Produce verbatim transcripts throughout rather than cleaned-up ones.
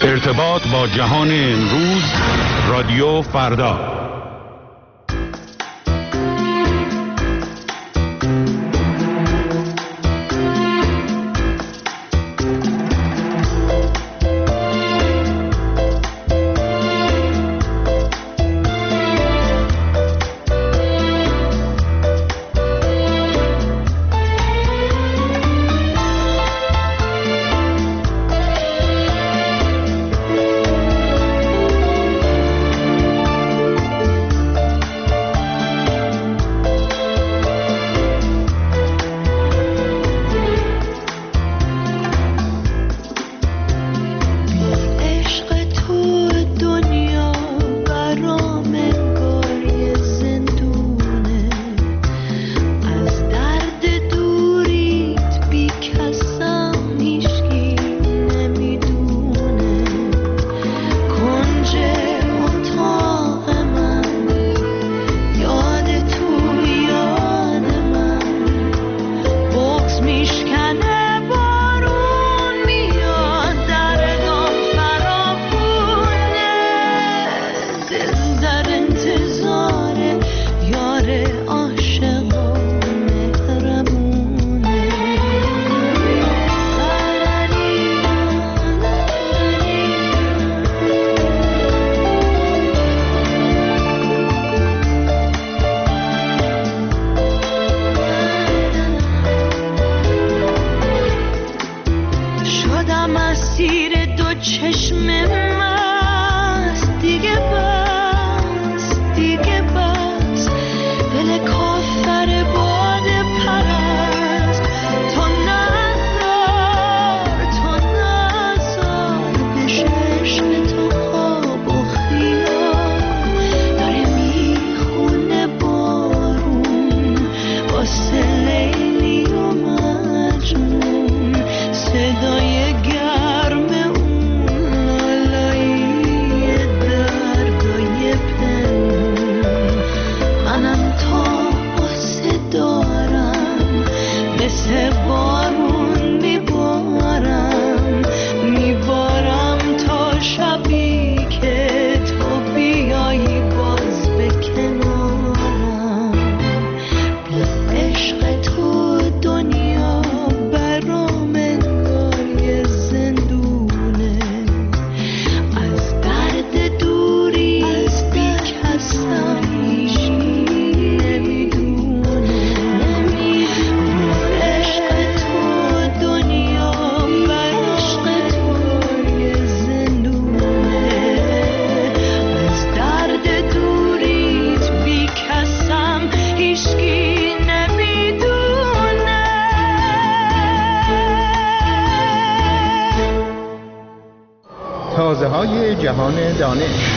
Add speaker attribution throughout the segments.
Speaker 1: ارتباط با جهان امروز، رادیو فردا.
Speaker 2: تازه‌های جهان دانش.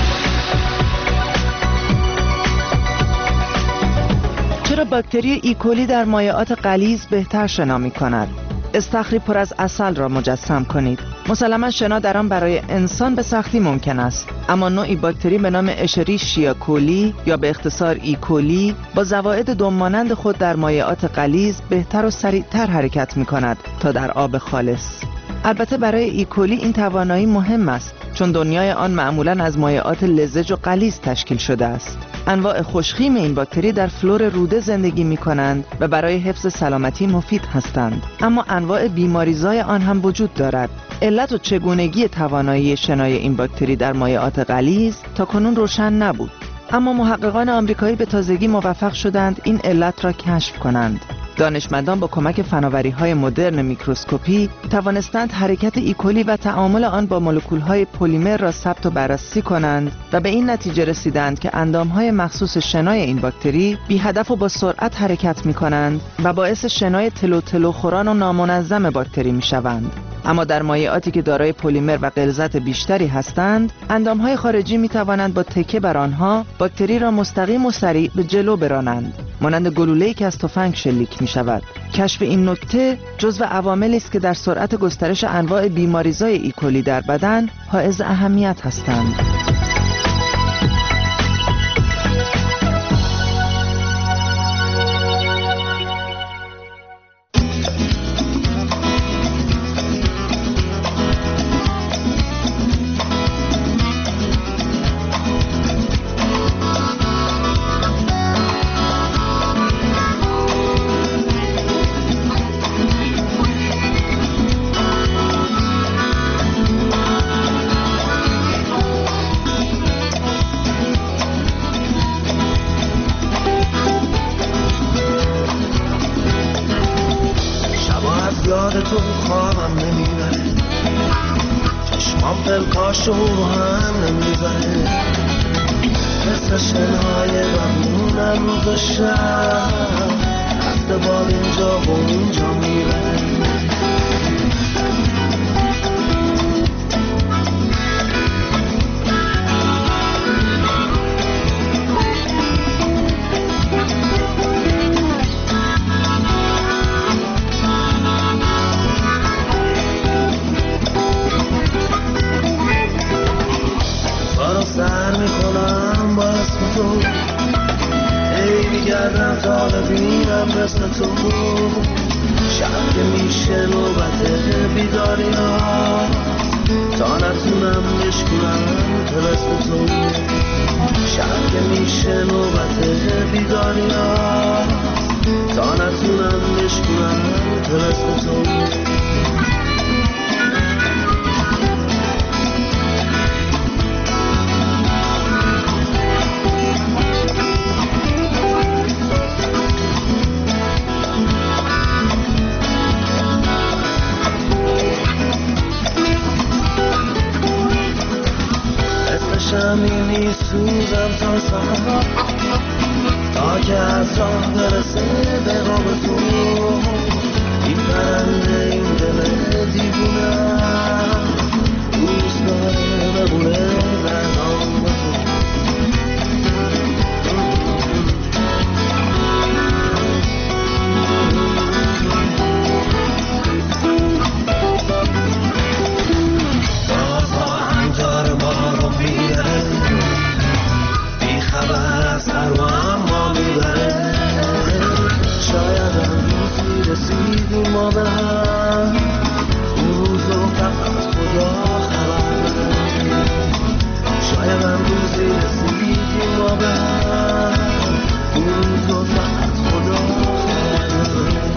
Speaker 3: چرا باکتری ایکولی در مایعات غلیظ بهتر شنا می‌کند؟ استخری پر از عسل را مجسم کنید. مسلماً شنا در آن برای انسان به سختی ممکن است، اما نوعی باکتری به نام اشریشیا کولی یا به اختصار ایکولی با زوائد دم‌مانند خود در مایعات غلیظ بهتر و سریعتر حرکت می‌کند تا در آب خالص. البته برای ایکولی این توانایی مهم است، چون دنیای آن معمولاً از مایعات لزج و غلیظ تشکیل شده است. انواع خوشخیم این باکتری در فلور روده زندگی می کنند و برای حفظ سلامتی مفید هستند، اما انواع بیماریزای آن هم وجود دارد. علت و چگونگی توانایی شنای این باکتری در مایعات غلیظ تا کنون روشن نبود، اما محققان آمریکایی به تازگی موفق شدند این علت را کشف کنند. دانشمندان با کمک فناوری‌های مدرن میکروسکوپی توانستند حرکت ایکولی و تعامل آن با مولکول‌های پلیمر را ثبت و بررسی کنند و به این نتیجه رسیدند که اندام‌های مخصوص شنای این باکتری بی هدف و با سرعت حرکت می‌کنند و باعث شنای تلو تلو خوران و نامنظم باکتری می‌شوند. اما در مایعاتی که دارای پلیمر و غلظت بیشتری هستند، اندام‌های خارجی می‌توانند با تکیه بر آنها باکتری را مستقیم و سریع به جلو برانند، مانند گلوله‌ای که از تفنگ شلیک می‌شود. کشف این نکته جزو عواملی است که در سرعت گسترش انواع بیماریزای ایکولی در بدن حائز اهمیت هستند.
Speaker 4: پلکاشو هم نمیبره مثل شنهای بمونم روز و شب هفته بار اینجا و اونجا میبره سر میکنم با اسم تو ای میگردم تا ببینم مثل تو شب که میشه نوبت بیداری ها تا نتونم بشکنم طلسم تو شب که میشه نوبت بیداری ها تا نتونم بشکنم طلسم تو شمینی سوزم تا سهر تا که از راه برسه به قاب تو این پرنده این دل دیوونم دوست داره ببونه در نام تو رسیدیم ما به هم روز و فقط خدا خبر بده شاید امروزی رسیدیم ما به هم روز و فقط خدا خبر بده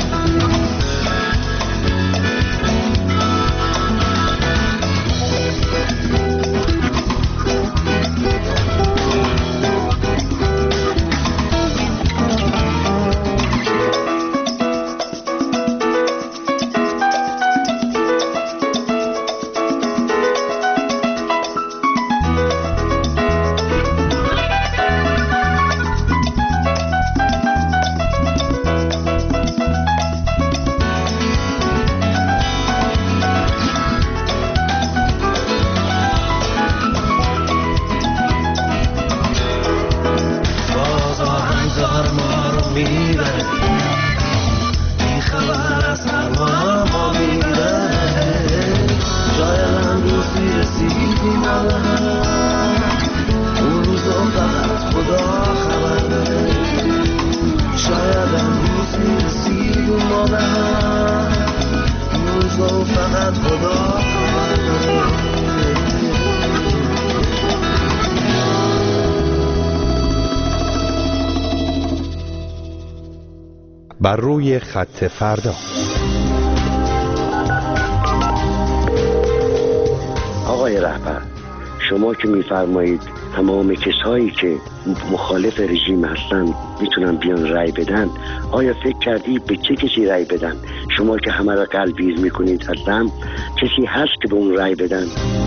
Speaker 5: بر روی خط فردا.
Speaker 6: آقای رهبر، شما که میفرمایید تمام کسایی که مخالف رژیم هستن میتونن بیان رای بدن، آیا فکر کردی به چه کسی رای بدن؟ شما که همه را قلبیز میکنید هستن، کسی هست که به اون رای بدن؟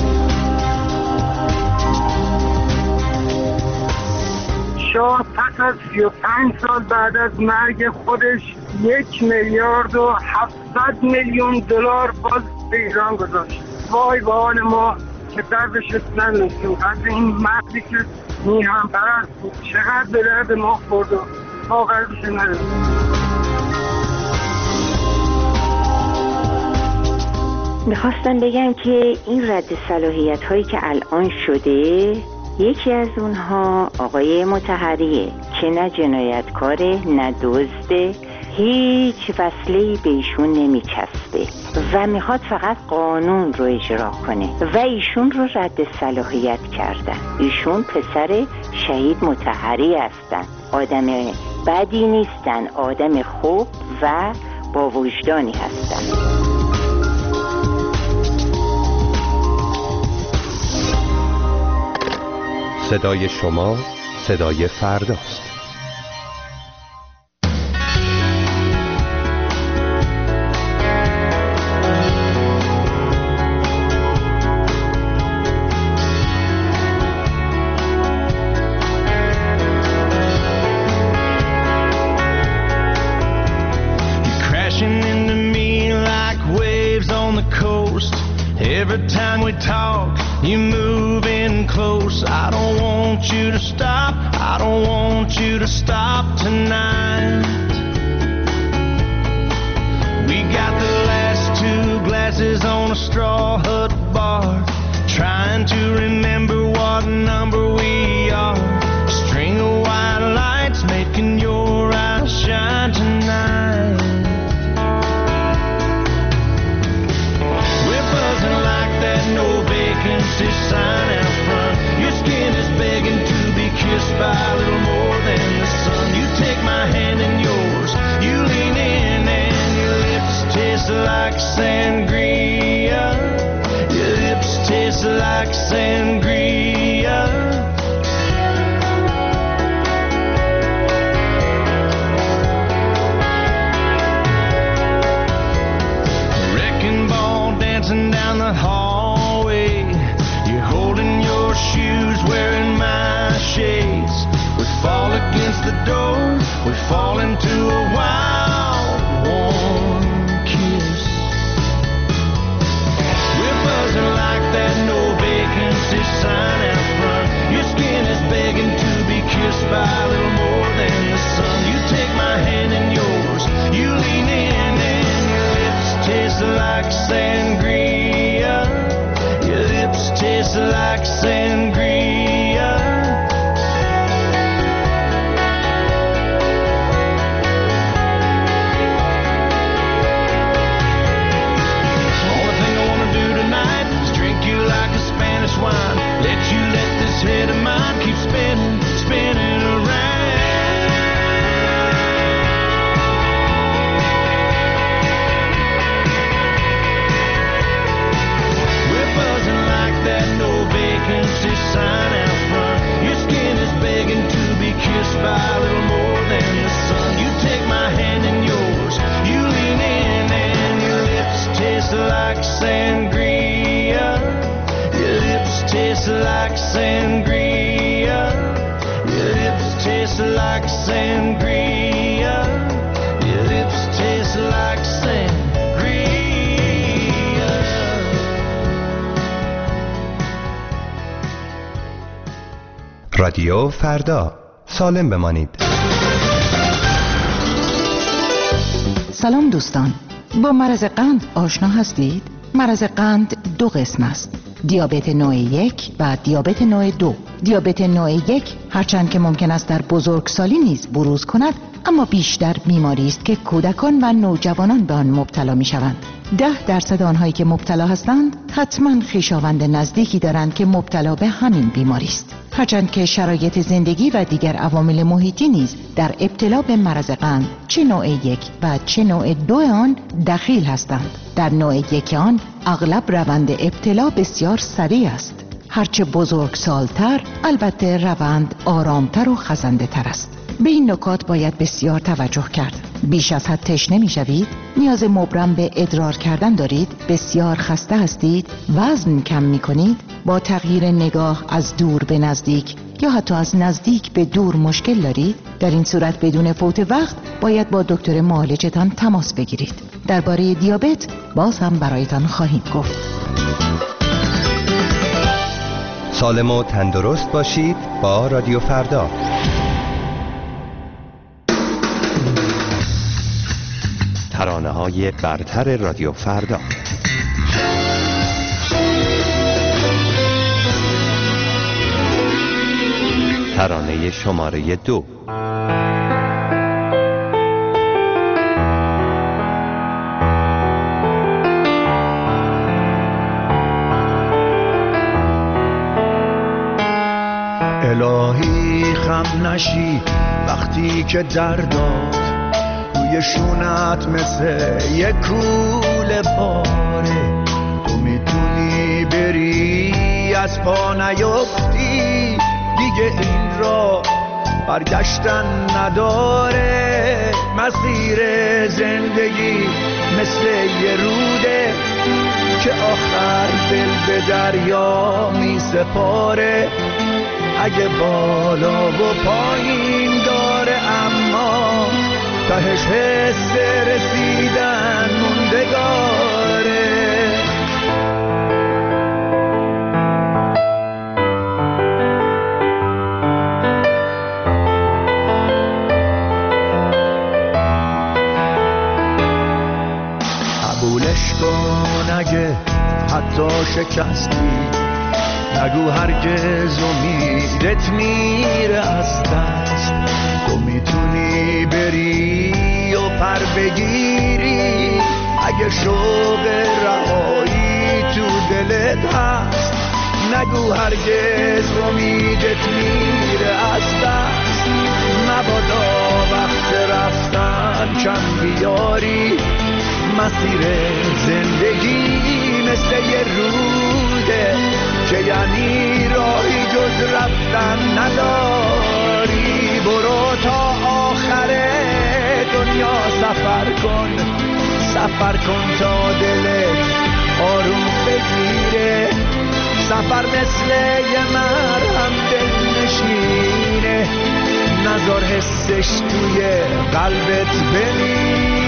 Speaker 7: شاه پس از سی و پنج سال بعد از مرگ خودش یک میلیارد و هفتصد میلیون دلار باز به ایران گذاشت. وای به حال ما که دردش نمی‌رسیم. از این مردی که میهم پرست بود چقدر به درد ما خورد و ما قلبش نرسیم.
Speaker 8: میخواستم بگم که این رد صلاحیت هایی که الان شده، یکی از اونها آقای مطهریه که نه جنایتکاره نه دزده، هیچ وصله‌ای به ایشون نمیچسبه و میخواد فقط قانون رو اجرا کنه و ایشون رو رد صلاحیت کردن. ایشون پسر شهید مطهری هستن، آدم بدی نیستن، آدم خوب و با وجدانی هستن.
Speaker 5: صدای شما صدای فرداست.
Speaker 4: Every time we talk, you move in close. I don't want you to stop. I don't want you to stop tonight. We got the last two glasses on a straw hut bar, trying to remember what number we are. A string of white lights making your eyes shine tonight. We're buzzing like that no vacancy sign out front. Your skin is begging to be kissed by a little more than the sun. You take my hand in yours, you lean in and your lips taste like sangria. Your lips taste like sangria. Wrecking ball dancing down the hallway. You're holding your shoes, wearing my shades. We fall against the door, we fall into a wild, warm kiss. We're buzzing like that no vacancy sign out front. Your skin is begging to be kissed by a little more than the sun. You take my hand in yours, you lean in and your lips taste like sangria. Your lips taste like sangria. Only thing I wanna do tonight is drink you like a Spanish wine. Let you let this head of mine keep spinning, spinning around. We're buzzing like that no vacancy sign out front. Your skin is begging to be kissed by a little more than the sun. You take my hand in yours, you lean in and your lips taste like sangria. Your lips taste like sangria. Your lips taste like sangria. Your lips taste like sangria.
Speaker 5: رادیو فردا، سالم بمانید.
Speaker 9: سلام دوستان، با مرض قند آشنا هستید؟ مرض قند دو قسم است: دیابت نوع یک و دیابت نوع دو. دیابت نوع یک هرچند که ممکن است در بزرگسالی نیز بروز کند، اما بیشتر بیماری است که کودکان و نوجوانان به آن مبتلا می شوند. ده درصد آنهایی که مبتلا هستند حتما خویشاوند نزدیکی دارند که مبتلا به همین بیماری است. هرچند که شرایط زندگی و دیگر عوامل محیطی نیز در ابتلا به مرض قند چه نوع یک و چه نوع دو آن دخیل هستند. در نوع یک آن اغلب روند ابتلا بسیار سریع است. هرچه بزرگ سالتر البته روند آرامتر و خزنده تر است. به این نکات باید بسیار توجه کرد. بیش از حد تشنه می شوید؟ نیاز مبرم به ادرار کردن دارید؟ بسیار خسته هستید؟ وزن کم می کنید؟ با تغییر نگاه از دور به نزدیک یا حتی از نزدیک به دور مشکل دارید؟ در این صورت بدون فوت وقت باید با دکتر معالجتان تماس بگیرید. درباره دیابت باز هم برایتان خواهیم گفت.
Speaker 5: سالم و تندرست باشید با رادیو فردا. ترانه‌های برتر رادیو فردا. ترانه شماره دو.
Speaker 10: الهی خم نشی وقتی که درداد روی شونت مثل یک کوله پاره، تو میتونی بری از پا نیفتی، دیگه این را برگشتن نداره. مسیر زندگی مثل یه روده که آخر دل به دریا می سپاره. اگه بالا و پایین داره اما تهش حس رسیدن موندگاره. شکستی. نگو هرگز امیدت میره از دست. تو میتونی بری و پر بگیری اگه شوق رهایی تو دلت هست. نگو هرگز امیدت میره از دست. مبادا وقت رفتن کم بیاری. مسیر زندگی مثل یه روده که یعنی راهی جز رفتن نداری. برو تا آخر دنیا سفر کن، سفر کن تا دلت آروم بگیره. سفر مثل یه مرهم دل نشینه، نذار حسش توی قلبت بمیره.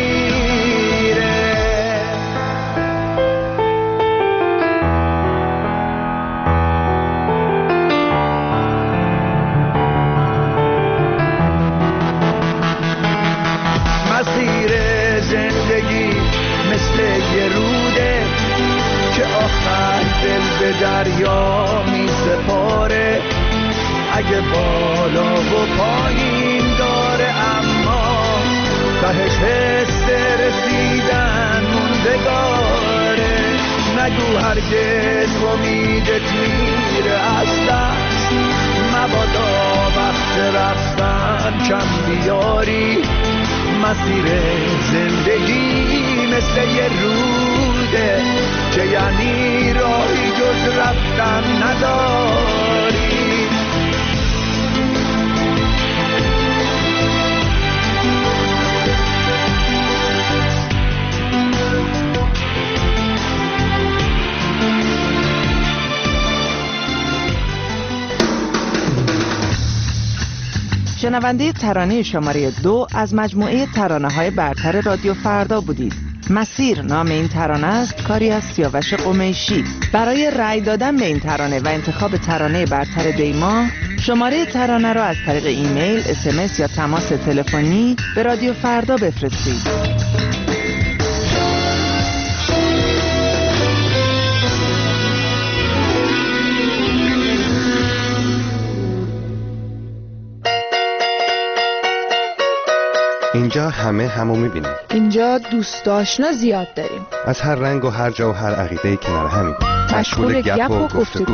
Speaker 10: مسیر زندگی مثل یه روده که آخر دل به دریا می سپاره. اگه بالا و پایین داره اما تهش حس رسیدن موندگاره. نگو هرگز امیدت میره از دست. مبادا وقت رفتن کم بیاری. مسیر زندگی مثل یه روده که یعنی راهی جز رفتن نداری.
Speaker 3: شنونده ترانه شماره دو از مجموعه ترانه‌های برتر رادیو فردا بودید. مسیر نام این ترانه است، کاری از سیاوش قمیشی. برای رأی دادن به این ترانه و انتخاب ترانه برتر دیما، شماره ترانه را از طریق ایمیل، اس ام اس یا تماس تلفنی به رادیو فردا بفرستید.
Speaker 5: اینجا همه همو میبینیم.
Speaker 11: اینجا دوست آشنا زیاد داریم.
Speaker 5: از هر رنگ و هر جا و هر عقیده‌ای کنار همیم.
Speaker 11: مشغول گپ و گفتگو.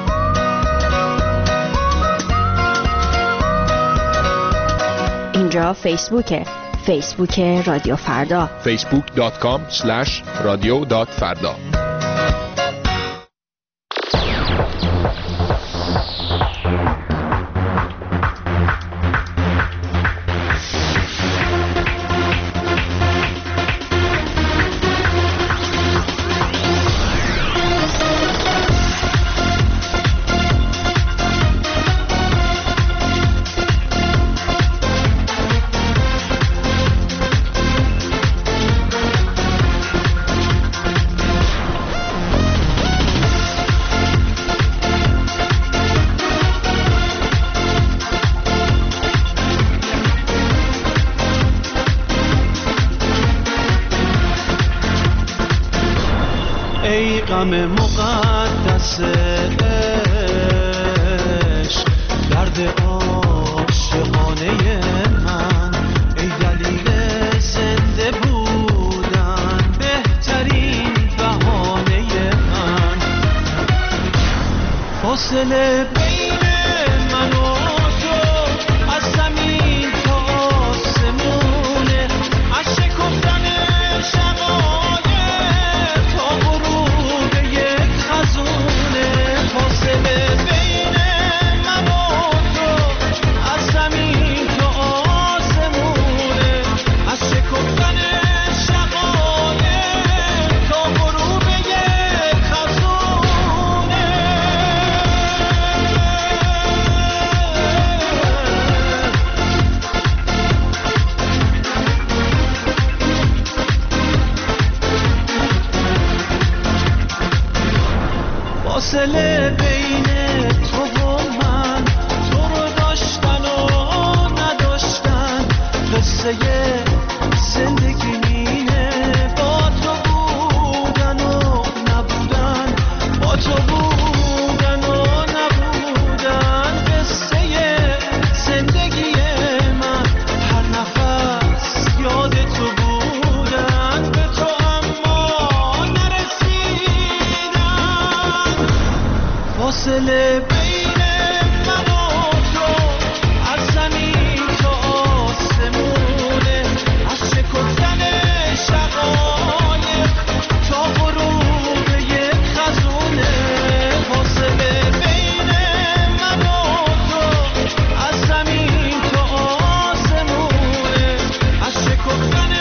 Speaker 11: اینجا فیسبوکه. فیسبوک رادیو فردا.
Speaker 12: فیسبوک دات کام اسلش رادیو دات فردا.
Speaker 4: غم مقدس عشق، درد عاشقانه من، ای دلیل زنده بودن، بهترین بهانه من. فاصله بین من و تو از زمین تا آسمونه، از شکفتن شقایق تا غروب یک خزونه. فاصله بین من و تو از زمین تا آسمونه، از شکفتن شقایق تا غروب یک خزونه. فاصله بین تو و من، تو رو داشتن و نداشتن، قصه زندگی اینه، با تو بودن و نبودن، با فاصله بین من و تو از زمین تا آسمونه، از شکفتن شقایق تا غروب یک خزونه. فاصله بین من و تو از زمین تا آسمونه، از شکفتن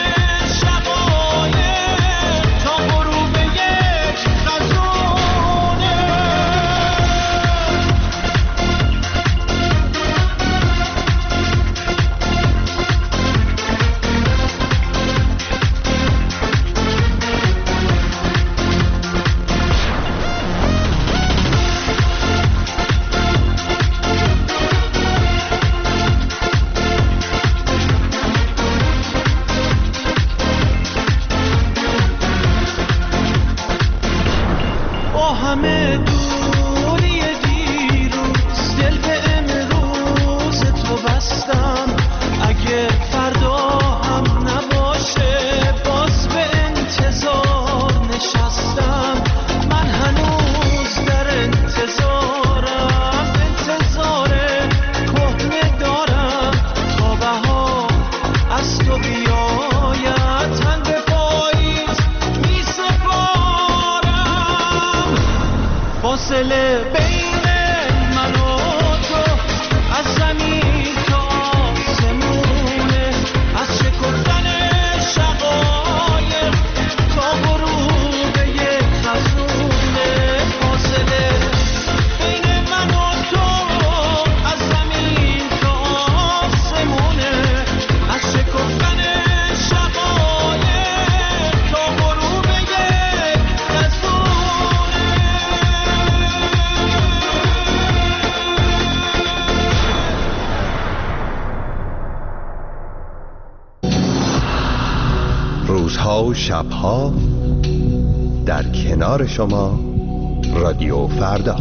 Speaker 4: شقایق تا غروب یک خزونه. با همه دوری دیروز دل به امروز تو بستم، اگه فردا هم نباشه باز به انتظار نشستم. من هنوز در انتظارم، انتظار کهنه دارم تا بهار از تو بیاید. تن به پاییز می سپارم. فاصله بین من و تو از زمین تا آسمونه، از شکفتن شقایق تا غروب یک خزونه. فاصله بین من و تو از زمین تا آسمونه، از شکفتن شقایق تا غروب یک خزونه.
Speaker 5: روزها و شبها در کنار شما رادیو فردا.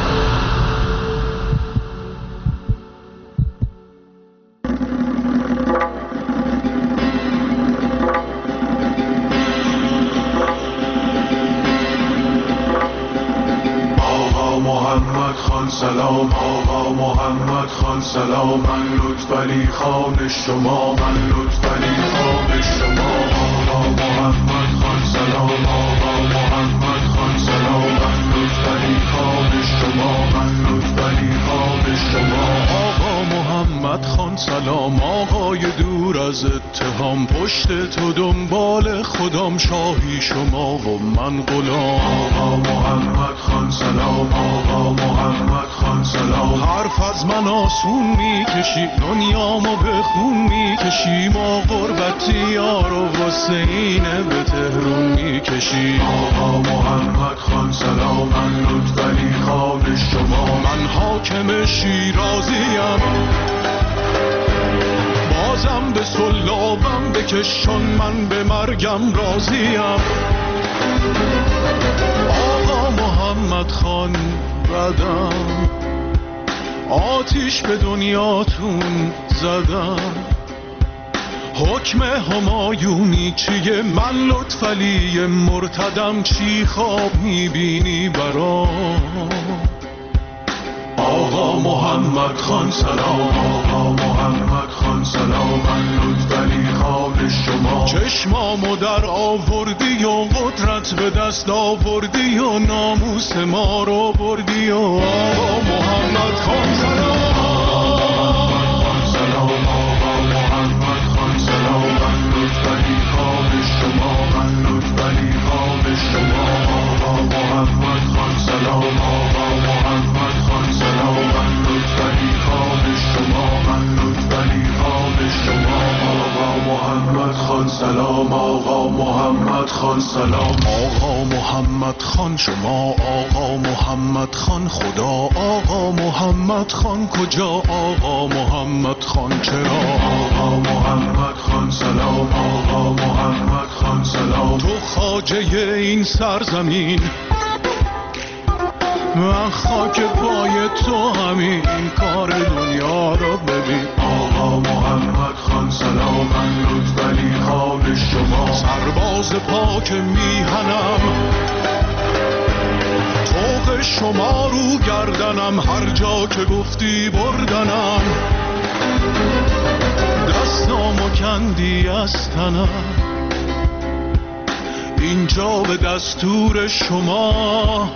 Speaker 13: آقا محمد خان سلام، آقا محمد خان سلام، من لطفعلی خان شما، من لطفعلی خان شما. آقا محمد خان سلام، آقا محمد خان سلام، من لطفعلی خان شما، من لطفعلی خان شما. آقا محمد خان سلام، آقای دور از اتهام، پشت تو دنبال خودم، شاهی شما و من غلام. آقا محمد خان سلام، آقا محمد خان سلام، حرف از من آسون میکشی، دنیامو به خون میکشی، ما غربتی یار و حسینه به تهرون میکشی. آقا محمد خان سلام، من لطفعلی خان شما، من حاکم شیرازیم، بازم به سلابم بکشان، من به مرگم راضیم. آقا محمد خان بدم، آتیش به دنیاتون زدم، حکم همایونی چیه؟ من لطفعلی مرتدم، چی خواب میبینی برام؟ آقا محمد خان سلام، آقا محمد خان سلام، من لطفعلی خان شما، چشمامو در آوردی و قدرت به دست آوردی و ناموس ما رو بردی و آقا محمد خان سلام، لطفعلی خان شما، من لطفعلی خان شما. آقا محمد خان سلام، آقا محمد خان سلام، من لطفعلی خان شما، من لطفعلی خان شما. آقا محمد خان سلام، آقا محمد خان سلام، آقا محمد خان شما، آقا محمد خان خدا، آقا محمد خان کجا، آقا محمد خان چرا؟ آقا محمد خان سلام، آقا محمد خان سلام، تو خواجه این سرزمین، من خاک پای تو همین کار دنیا رو ببین. آقا محمد خان سلام، من لطفعلی خان شما، سرباز پاک میهنم، طوق شما رو گردنم، هر جا که گفتی بردنم، دستامو کندی از تنم، اینجا به دستور شما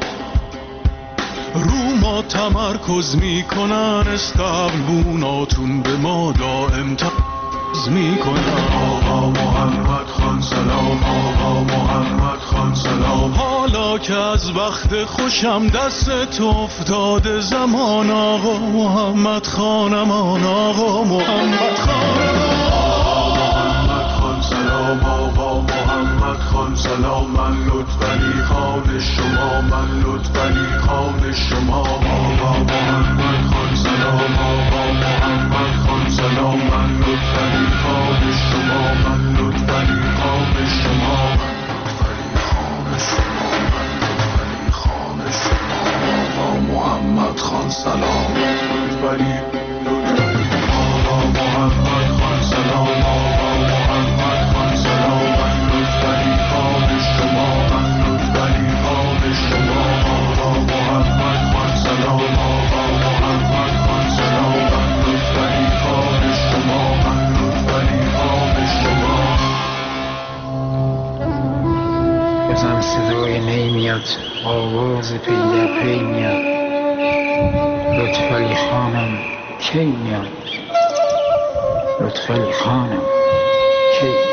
Speaker 13: رو ما تمرکز میکنن، استقلبوناتون به ما دائم تمرکز میکنن. آقا محمد خان سلام، آقا محمد خان سلام، حالا که از وقت خوشم دست افتاده زمان، آقا محمد خانمان، آقا محمد خانمان، آقا محمد خان سلام، آقا محمد خان سلام، من لطفعلی خان شما، من لطفعلی خان شما، آقا محمد خان سلام، آقا محمد خان سلام، من لطفعلی خان شما، من لطفعلی خان شما، لطفعلی خان شما، آقا محمد خان سلام، لطفعلی آقا محمد خان سلام، آقا محمد خان سلام، من لطفعلی خان شما، من لطفعلی خان شما، آقا محمد خان سلام، آقا محمد خان سلام، من لطفعلی خان شما، من لطفعلی خان شما.
Speaker 14: بازم صدای نی میاد، آواز پی در پی میاد، لطفعلی خانم کی میاد، لطفعلی خانم کی